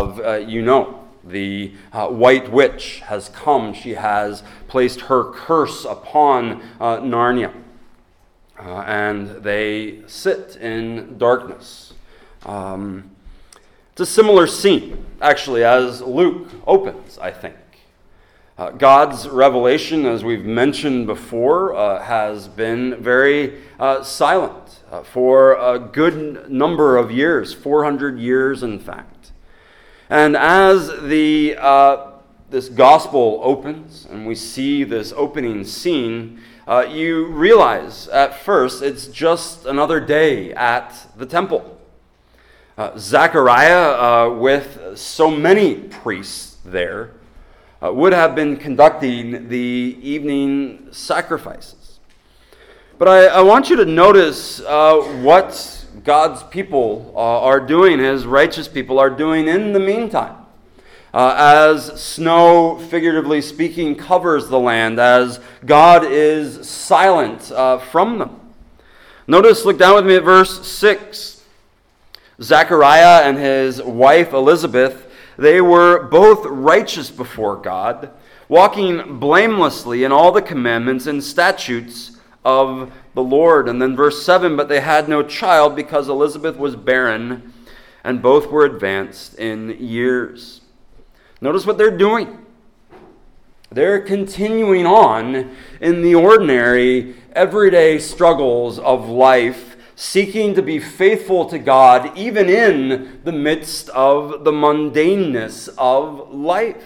The White Witch has come. She has placed her curse upon Narnia. And they sit in darkness. It's a similar scene, actually, as Luke opens, I think. God's revelation, as we've mentioned before, has been very silent for a good number of years, 400 years in fact. And as this gospel opens and we see this opening scene, you realize at first it's just another day at the temple. Zechariah, with so many priests there, would have been conducting the evening sacrifices. But I want you to notice what God's people are doing, His righteous people are doing in the meantime. As snow, figuratively speaking, covers the land, as God is silent from them. Notice, look down with me at verse 6. Zechariah and his wife Elizabeth, they were both righteous before God, walking blamelessly in all the commandments and statutes of the Lord. And then verse 7, but they had no child because Elizabeth was barren, and both were advanced in years. Notice what they're doing. They're continuing on in the ordinary, everyday struggles of life, seeking to be faithful to God, even in the midst of the mundaneness of life.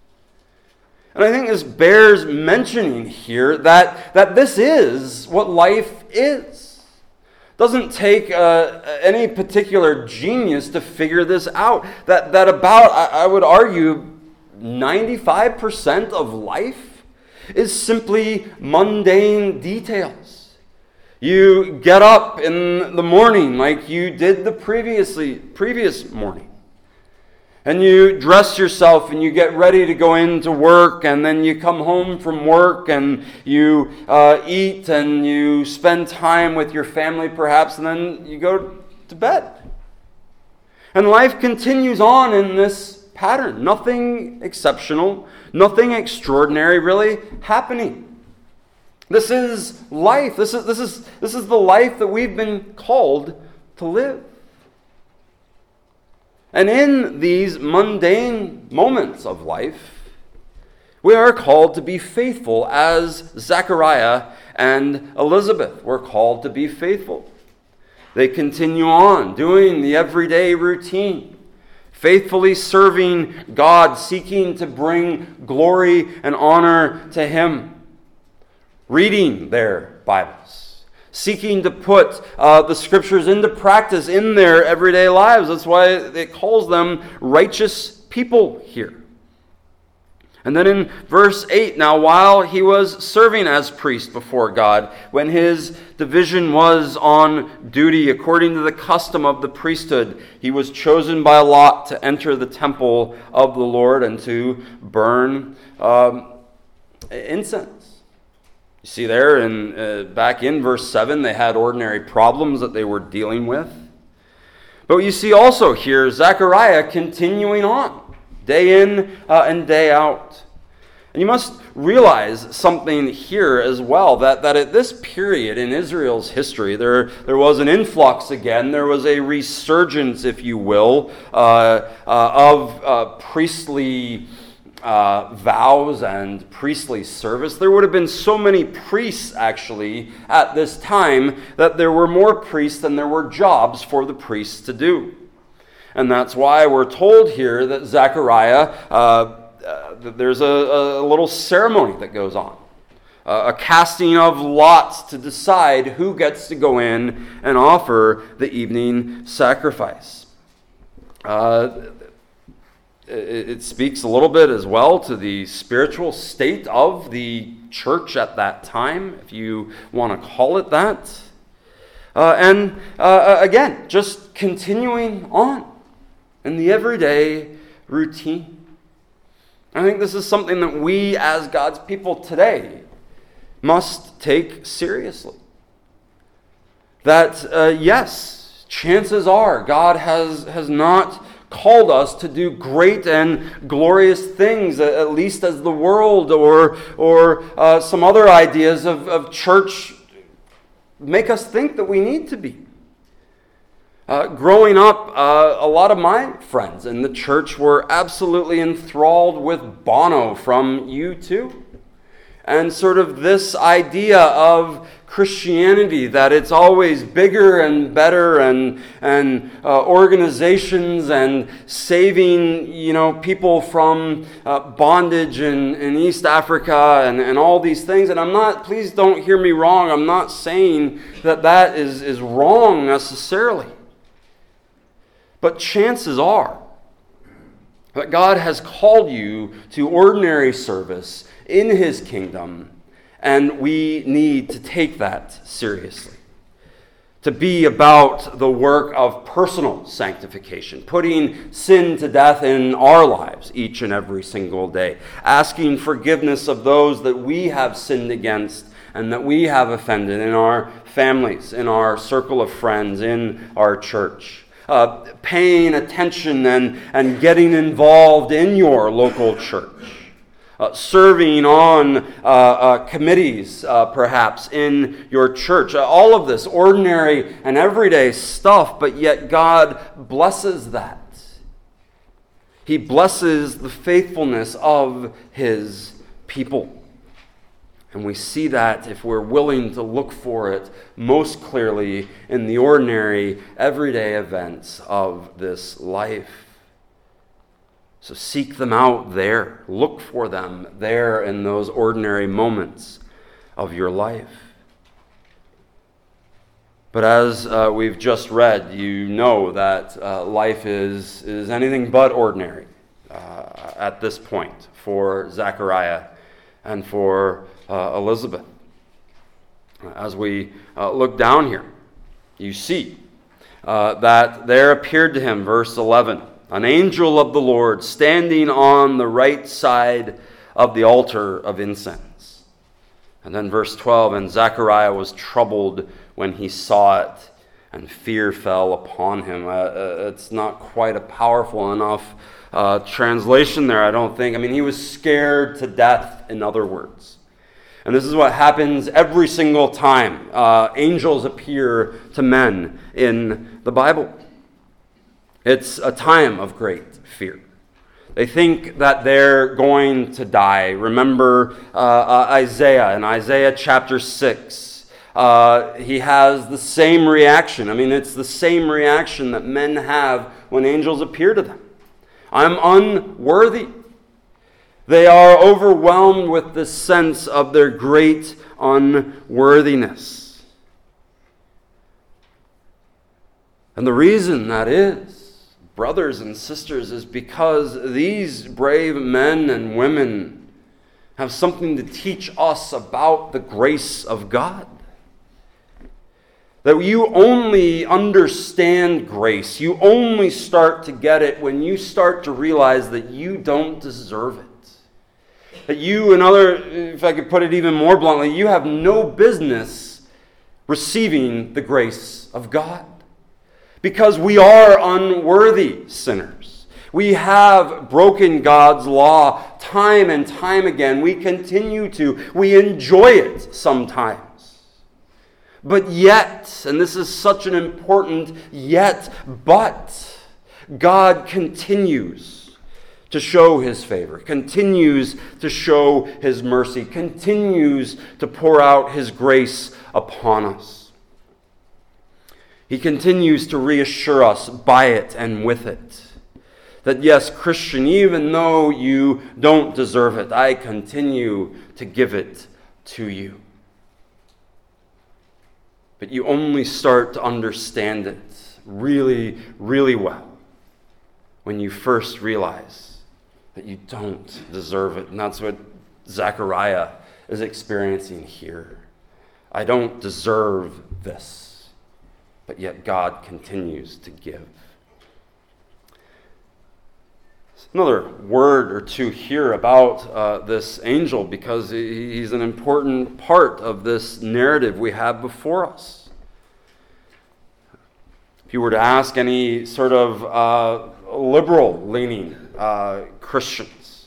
And I think this bears mentioning here that this is what life is. It doesn't take any particular genius to figure this out. That about, I would argue, 95% of life is simply mundane details. You get up in the morning like you did the previous morning. And you dress yourself and you get ready to go into work, and then you come home from work and you eat and you spend time with your family perhaps, and then you go to bed. And life continues on in this pattern. Nothing exceptional, nothing extraordinary really happening. This is life. This is the life that we've been called to live. And in these mundane moments of life, we are called to be faithful as Zechariah and Elizabeth were called to be faithful. They continue on doing the everyday routine, faithfully serving God, seeking to bring glory and honor to Him, reading their Bibles, seeking to put the Scriptures into practice in their everyday lives. That's why it calls them righteous people here. And then in verse 8, now while he was serving as priest before God, when his division was on duty according to the custom of the priesthood, he was chosen by lot to enter the temple of the Lord and to burn incense. You see there, back in verse 7, they had ordinary problems that they were dealing with. But you see also here Zechariah continuing on, day in and day out. And you must realize something here as well, that at this period in Israel's history, there was an influx again, there was a resurgence, if you will, of priestly vows and priestly service. There would have been so many priests actually at this time that there were more priests than there were jobs for the priests to do. And that's why we're told here that Zechariah, there's a little ceremony that goes on. A casting of lots to decide who gets to go in and offer the evening sacrifice. It speaks a little bit as well to the spiritual state of the church at that time, if you want to call it that. And again, just continuing on in the everyday routine. I think this is something that we as God's people today must take seriously. That, yes, chances are God has not called us to do great and glorious things, at least as the world or some other ideas of church make us think that we need to be. Growing up, a lot of my friends in the church were absolutely enthralled with Bono from U2. And sort of this idea of Christianity, that it's always bigger and better and organizations and saving, people from bondage in East Africa and all these things. And please don't hear me wrong, I'm not saying that is wrong necessarily. But chances are that God has called you to ordinary service in His kingdom, and we need to take that seriously. To be about the work of personal sanctification, putting sin to death in our lives each and every single day, asking forgiveness of those that we have sinned against and that we have offended in our families, in our circle of friends, in our church. Paying attention and getting involved in your local church. Serving on committees, perhaps, in your church. All of this ordinary and everyday stuff, but yet God blesses that. He blesses the faithfulness of His people. And we see that, if we're willing to look for it, most clearly in the ordinary, everyday events of this life. So seek them out there. Look for them there in those ordinary moments of your life. But as we've just read, you know that life is anything but ordinary at this point for Zechariah and for Elizabeth. As we look down here, you see that there appeared to him, verse 11, an angel of the Lord standing on the right side of the altar of incense. And then verse 12, and Zechariah was troubled when he saw it, and fear fell upon him. It's not quite a powerful enough translation there, I don't think. He was scared to death, in other words. And this is what happens every single time angels appear to men in the Bible. It's a time of great fear. They think that they're going to die. Remember Isaiah in Isaiah chapter 6. He has the same reaction. It's the same reaction that men have when angels appear to them. I'm unworthy. They are overwhelmed with the sense of their great unworthiness. And the reason that is, brothers and sisters, is because these brave men and women have something to teach us about the grace of God. That you only understand grace, you only start to get it when you start to realize that you don't deserve it. That you, if I could put it even more bluntly, you have no business receiving the grace of God. Because we are unworthy sinners. We have broken God's law time and time again. We continue to. We enjoy it sometimes. But yet, and this is such an important yet, but God continues to show His favor, continues to show His mercy, continues to pour out His grace upon us. He continues to reassure us by it and with it. That yes, Christian, even though you don't deserve it, I continue to give it to you. But you only start to understand it really, really well when you first realize that you don't deserve it. And that's what Zechariah is experiencing here. I don't deserve this, but yet God continues to give. Another word or two here about this angel, because he's an important part of this narrative we have before us. If you were to ask any sort of liberal-leaning Christians.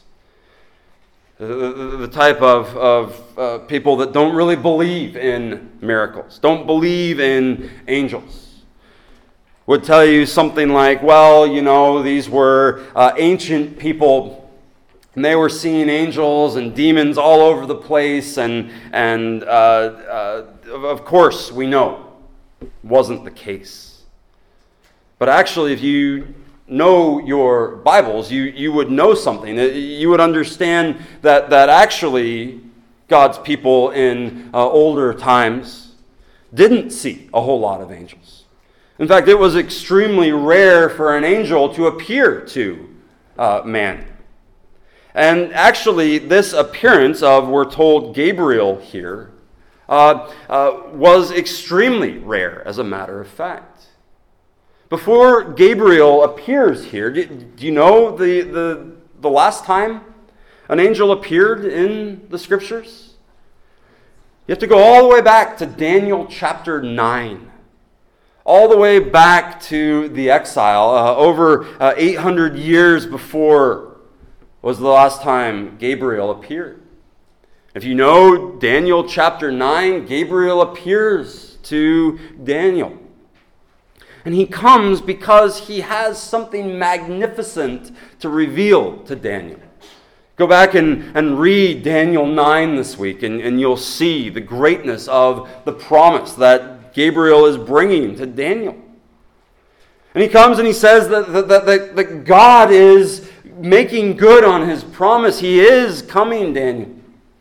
The type of people that don't really believe in miracles, don't believe in angels, would tell you something like, well, these were ancient people, and they were seeing angels and demons all over the place, and of course we know wasn't the case. But actually, if you know your Bibles, you would know something. You would understand that actually God's people in older times didn't see a whole lot of angels. In fact, it was extremely rare for an angel to appear to man. And actually, this appearance of, we're told, Gabriel here, was extremely rare, as a matter of fact. Before Gabriel appears here, do you know the last time an angel appeared in the Scriptures? You have to go all the way back to Daniel chapter 9. All the way back to the exile, over 800 years before was the last time Gabriel appeared. If you know Daniel chapter 9, Gabriel appears to Daniel. And he comes because he has something magnificent to reveal to Daniel. Go back and read Daniel 9 this week, and you'll see the greatness of the promise that Gabriel is bringing to Daniel. And he comes and he says that God is making good on his promise. He is coming, Daniel.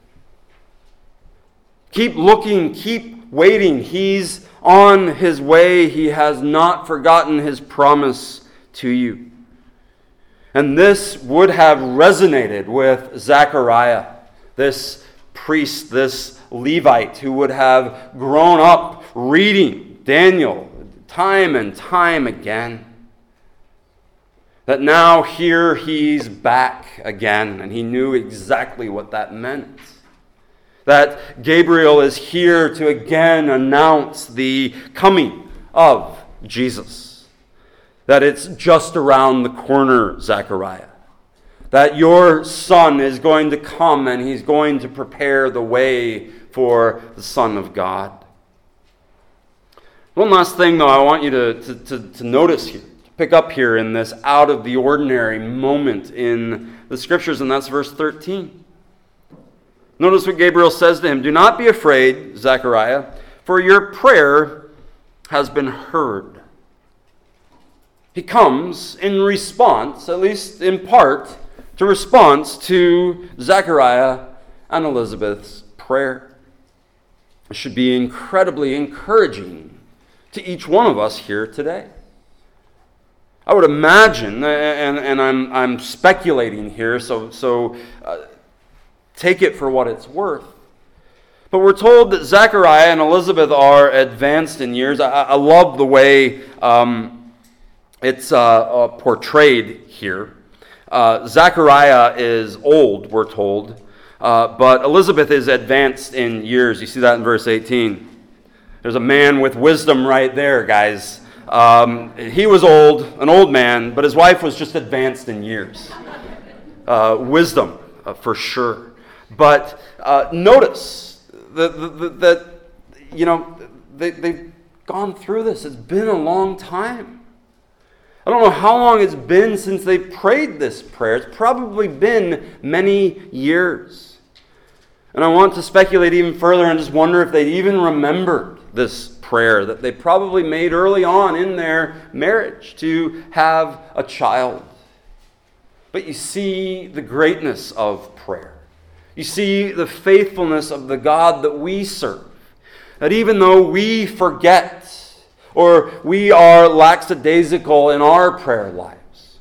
Keep looking, keep waiting. He's on his way. He has not forgotten his promise to you. And this would have resonated with Zechariah, this priest, this Levite, who would have grown up reading Daniel time and time again. That now here he's back again, and he knew exactly what that meant. That Gabriel is here to again announce the coming of Jesus. That it's just around the corner, Zechariah. That your son is going to come and he's going to prepare the way for the Son of God. One last thing, though, I want you to notice here, to pick up here in this out of the ordinary moment in the Scriptures, and that's verse 13. Notice what Gabriel says to him. Do not be afraid, Zechariah, for your prayer has been heard. He comes in response, at least in part, to response to Zechariah and Elizabeth's prayer. It should be incredibly encouraging to each one of us here today. I would imagine, and I'm speculating here, so take it for what it's worth. But we're told that Zechariah and Elizabeth are advanced in years. I love the way it's portrayed here. Zechariah is old, we're told, but Elizabeth is advanced in years. You see that in verse 18. There's a man with wisdom right there, guys. He was old, an old man, but his wife was just advanced in years. Wisdom, for sure. But notice that they've gone through this. It's been a long time. I don't know how long it's been since they prayed this prayer. It's probably been many years. And I want to speculate even further and just wonder if they even remembered this prayer that they probably made early on in their marriage to have a child. But you see the greatness of prayer. You see the faithfulness of the God that we serve. That even though we forget or we are lackadaisical in our prayer lives,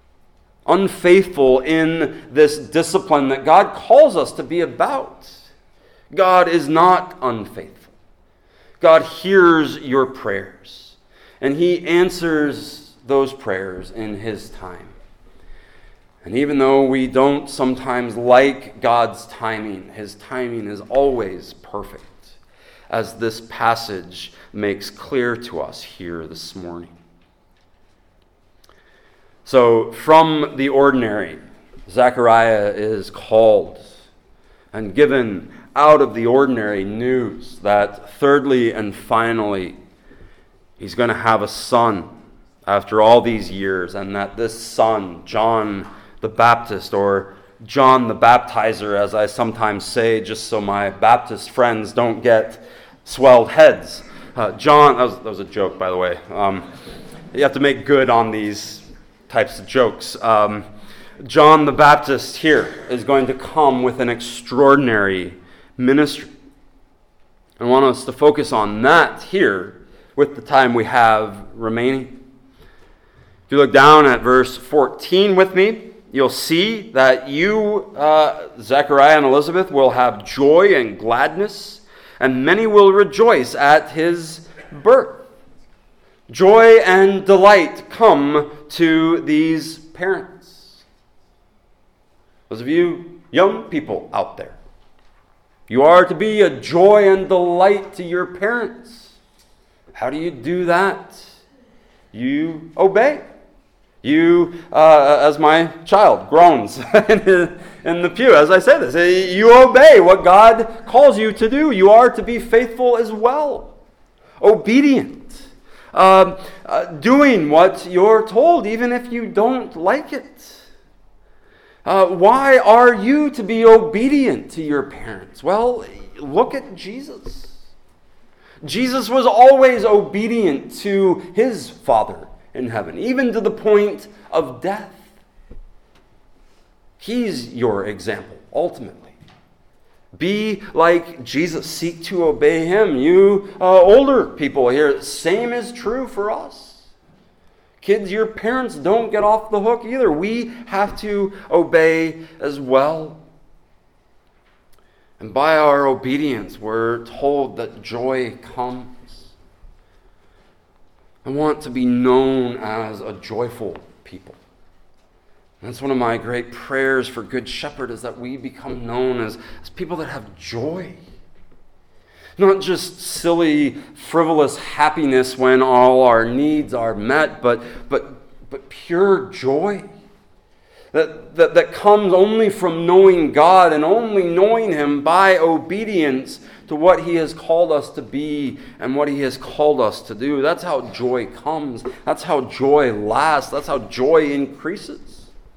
unfaithful in this discipline that God calls us to be about, God is not unfaithful. God hears your prayers, and He answers those prayers in His time. And even though we don't sometimes like God's timing, His timing is always perfect, as this passage makes clear to us here this morning. So from the ordinary, Zechariah is called and given out of the ordinary news that thirdly and finally, he's going to have a son after all these years, and that this son, John the Baptist, or John the Baptizer, as I sometimes say, just so my Baptist friends don't get swelled heads. John, that was a joke, by the way. You have to make good on these types of jokes. John the Baptist here is going to come with an extraordinary ministry. I want us to focus on that here with the time we have remaining. If you look down at verse 14 with me, you'll see that you, Zechariah and Elizabeth, will have joy and gladness, and many will rejoice at his birth. Joy and delight come to these parents. Those of you young people out there, you are to be a joy and delight to your parents. How do you do that? You obey. You, as my child groans in the pew, as I say this, you obey what God calls you to do. You are to be faithful as well. Obedient. Doing what you're told, even if you don't like it. Why are you to be obedient to your parents? Well, look at Jesus. Jesus was always obedient to his Father in heaven, even to the point of death. He's your example, ultimately. Be like Jesus. Seek to obey him. You older people here, same is true for us. Kids, your parents don't get off the hook either. We have to obey as well. And by our obedience, we're told that joy comes. I want to be known as a joyful people. That's one of my great prayers for Good Shepherd, is that we become known as people that have joy. Not just silly, frivolous happiness when all our needs are met, but pure joy. That comes only from knowing God and only knowing him by obedience to what he has called us to be and what he has called us to do. That's how joy comes. That's how joy lasts. That's how joy increases.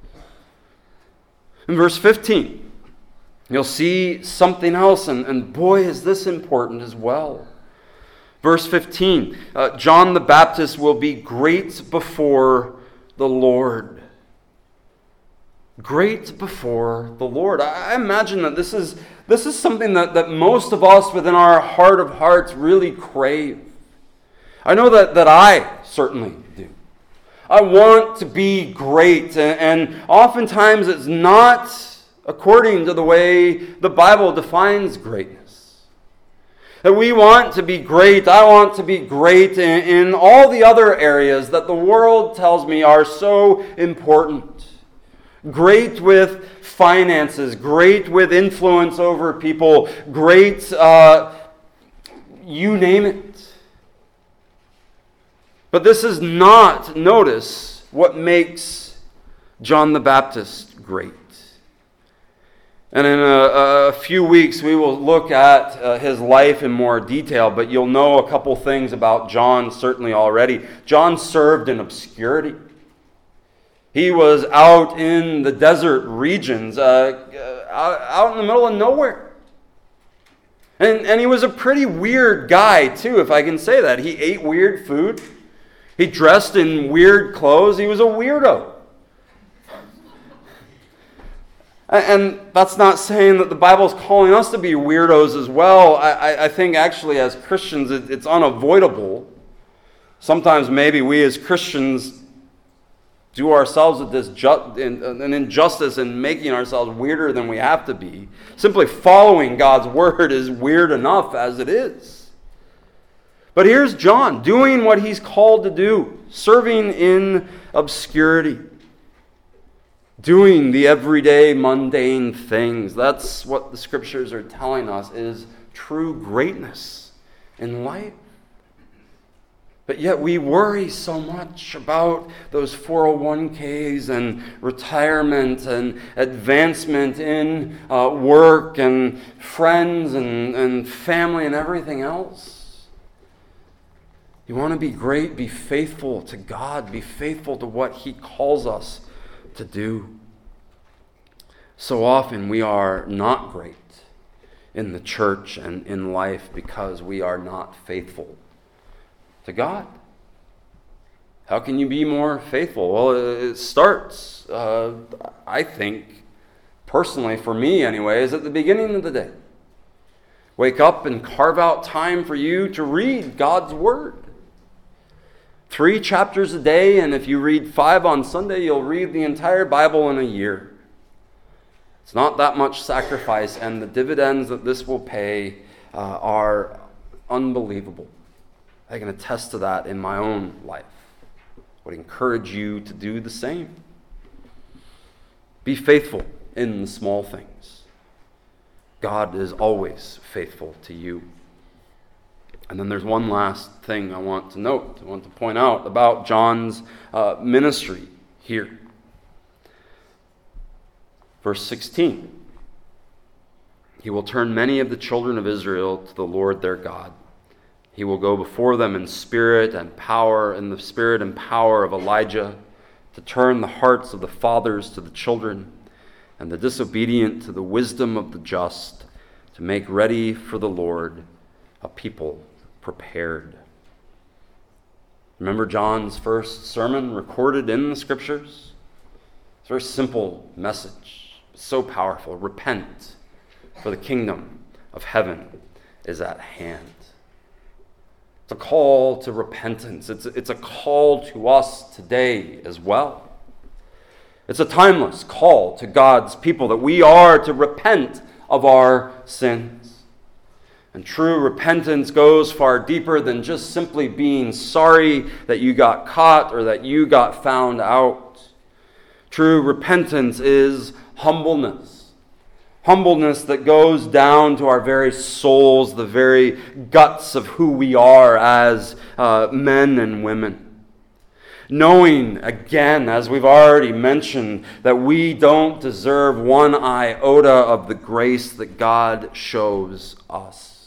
In verse 15, you'll see something else, and boy, is this important as well. Verse 15, John the Baptist will be great before the Lord. Great before the Lord. I imagine that this is something that most of us within our heart of hearts really crave. I know that I certainly do. I want to be great, and oftentimes it's not according to the way the Bible defines greatness. That we want to be great. I want to be great in all the other areas that the world tells me are so important. Great with finances, great with influence over people, great, you name it. But this is not, notice, what makes John the Baptist great. And in a few weeks, we will look at his life in more detail, but you'll know a couple things about John certainly already. John served in obscurity. He was out in the desert regions, out in the middle of nowhere. And he was a pretty weird guy, too, if I can say that. He ate weird food. He dressed in weird clothes. He was a weirdo. And that's not saying that the Bible's calling us to be weirdos as well. I think actually as Christians it's unavoidable. Sometimes maybe we as Christians do ourselves an injustice in making ourselves weirder than we have to be. Simply following God's word is weird enough as it is. But here's John doing what he's called to do, serving in obscurity, doing the everyday mundane things. That's what the scriptures are telling us is true greatness in life. But yet we worry so much about those 401ks and retirement and advancement in work and friends and family and everything else. You want to be great, be faithful to God, be faithful to what He calls us to do. So often we are not great in the church and in life because we are not faithful to God. How can you be more faithful? Well, it starts, I think, personally, for me anyway, is at the beginning of the day. Wake up and carve out time for you to read God's Word. 3 chapters a day, and if you read 5 on Sunday, you'll read the entire Bible in a year. It's not that much sacrifice, and the dividends that this will pay are unbelievable. I can attest to that in my own life. I would encourage you to do the same. Be faithful in the small things. God is always faithful to you. And then there's one last thing I want to note, I want to point out about John's ministry here. Verse 16. He will turn many of the children of Israel to the Lord their God. He will go before them in spirit and power, in the spirit and power of Elijah, to turn the hearts of the fathers to the children, and the disobedient to the wisdom of the just, to make ready for the Lord a people prepared. Remember John's first sermon recorded in the Scriptures? It's a very simple message, so powerful. Repent, for the kingdom of heaven is at hand. It's a call to repentance. It's a call to us today as well. It's a timeless call to God's people that we are to repent of our sins. And true repentance goes far deeper than just simply being sorry that you got caught or that you got found out. True repentance is humbleness. Humbleness that goes down to our very souls, the very guts of who we are as men and women. Knowing, again, as we've already mentioned, that we don't deserve one iota of the grace that God shows us.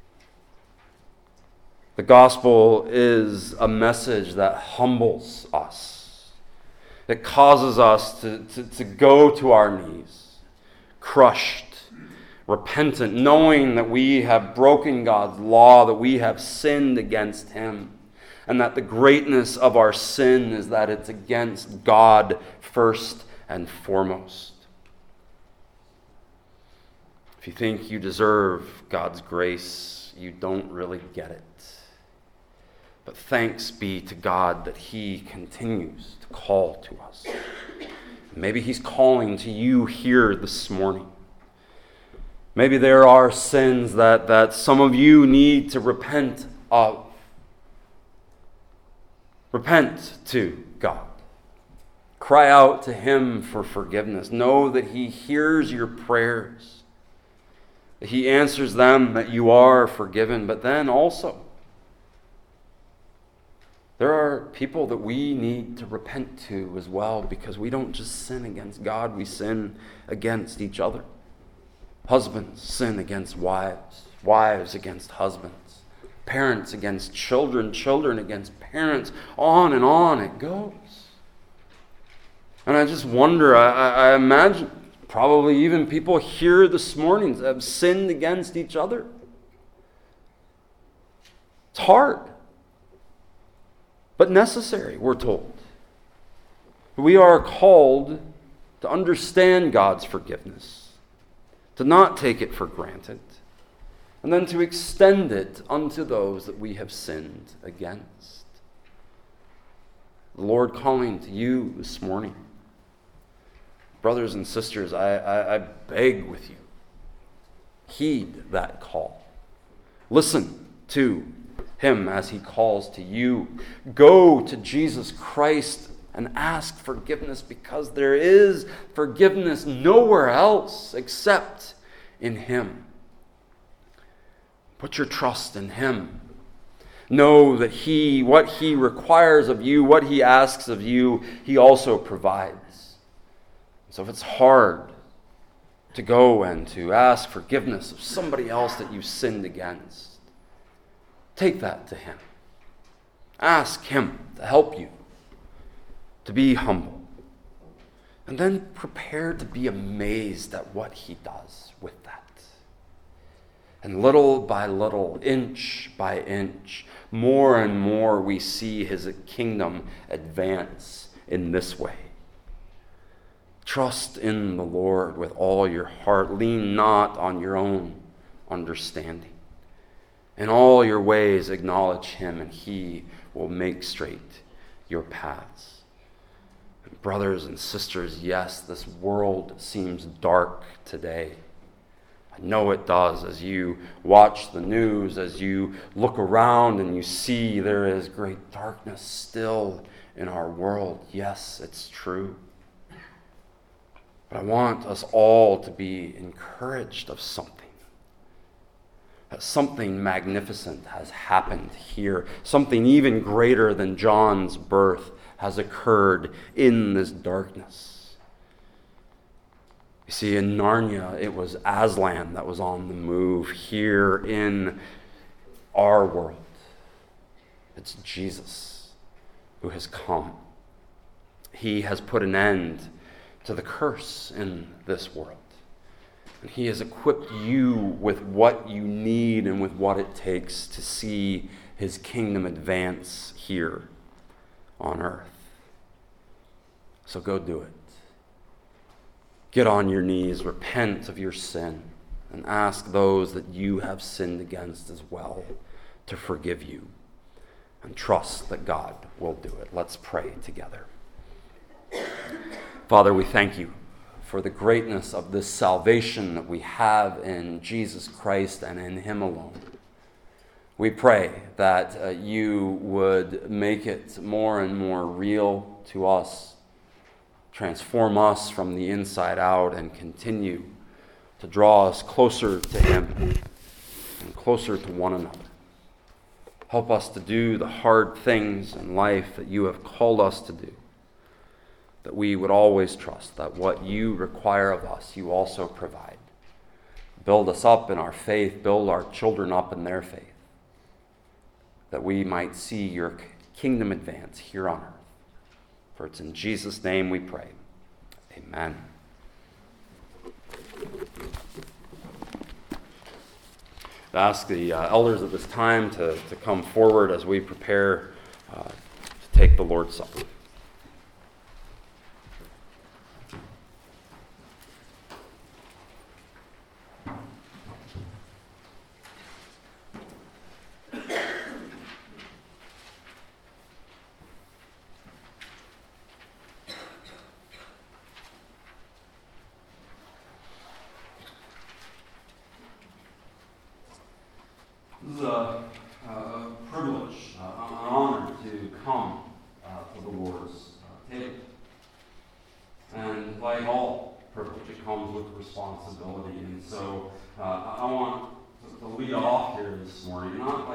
The gospel is a message that humbles us. It causes us to go to our knees, crushed, repentant, knowing that we have broken God's law, that we have sinned against Him, and that the greatness of our sin is that it's against God first and foremost. If you think you deserve God's grace, you don't really get it. But thanks be to God that He continues to call to us. Maybe He's calling to you here this morning. Maybe there are sins that some of you need to repent of. Repent to God. Cry out to Him for forgiveness. Know that He hears your prayers. That He answers them, that you are forgiven. But then also, there are people that we need to repent to as well, because we don't just sin against God, we sin against each other. Husbands sin against wives, wives against husbands, parents against children, children against parents, on it goes. And I just wonder, I imagine probably even people here this morning have sinned against each other. It's hard, but necessary, we're told. We are called to understand God's forgiveness, to not take it for granted, and then to extend it unto those that we have sinned against. The Lord calling to you this morning. Brothers and sisters, I beg with you, heed that call. Listen to Him as He calls to you. Go to Jesus Christ and ask forgiveness, because there is forgiveness nowhere else except in Him. Put your trust in Him. Know that what he requires of you, what he asks of you, he also provides. So if it's hard to go and to ask forgiveness of somebody else that you sinned against, take that to him. Ask him to help you to be humble. And then prepare to be amazed at what he does with that. And little by little, inch by inch, more and more we see his kingdom advance in this way. Trust in the Lord with all your heart. Lean not on your own understanding. In all your ways acknowledge him, and he will make straight your paths. Brothers and sisters, yes, this world seems dark today. I know it does as you watch the news, as you look around and you see there is great darkness still in our world. Yes, it's true. But I want us all to be encouraged of something. That something magnificent has happened here. Something even greater than John's birth has occurred in this darkness. You see, in Narnia, it was Aslan that was on the move. Here in our world, it's Jesus who has come. He has put an end to the curse in this world. And he has equipped you with what you need and with what it takes to see his kingdom advance here on earth. So go do it. Get on your knees, repent of your sin, and ask those that you have sinned against as well to forgive you. And trust that God will do it. Let's pray together. Father, we thank you for the greatness of this salvation that we have in Jesus Christ and in him alone. We pray that you would make it more and more real to us, transform us from the inside out, and continue to draw us closer to him and closer to one another. Help us to do the hard things in life that you have called us to do, that we would always trust that what you require of us, you also provide. Build us up in our faith, build our children up in their faith, that we might see your kingdom advance here on earth. For it's in Jesus' name we pray. Amen. I ask the elders at this time to come forward as we prepare to take the Lord's Supper. This is a privilege, an honor to come to the Lord's table. And like all privilege, it comes with responsibility. And so I want to lead off here this morning, not